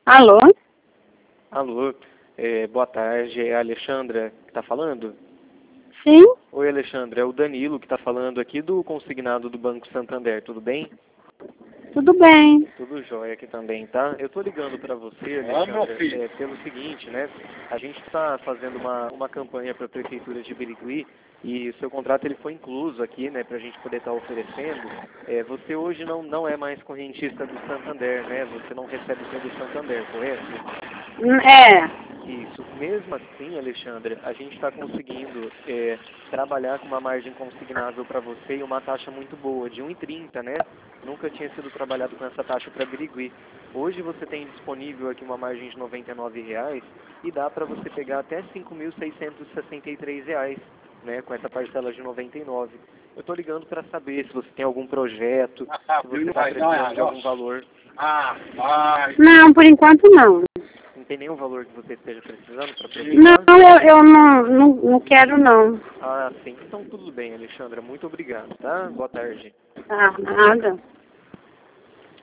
Alô? Alô, boa tarde, é a Alexandra que está falando? Sim? Oi, Alexandra, é o Danilo que está falando aqui do consignado do Banco Santander, tudo bem? Tudo bem. Tudo jóia aqui também, tá? Eu tô ligando para você, Alexandra, pelo seguinte, né? A gente está fazendo uma campanha para a Prefeitura de Birigui e o seu contrato ele foi incluso aqui, né, para a gente poder estar oferecendo. Você hoje não é mais correntista do Santander, né? Você não recebe pelo Santander, correto? É. Isso. Mesmo assim, Alexandra, a gente está conseguindo trabalhar com uma margem consignável para você e uma taxa muito boa, de 1,30, né? Nunca tinha sido trabalhado com essa taxa para Birigui. Hoje você tem disponível aqui uma margem de R$ 99 e dá para você pegar até R$ 5.663, né? Com essa parcela de 99. Eu estou ligando para saber se você tem algum projeto, se você está precisando de algum valor. Não, por enquanto não. Não tem nenhum valor que você esteja precisando para Não, aproveitar? eu não quero não. Ah, sim. Então tudo bem, Alexandra. Muito obrigado, tá? Boa tarde. Ah, nada.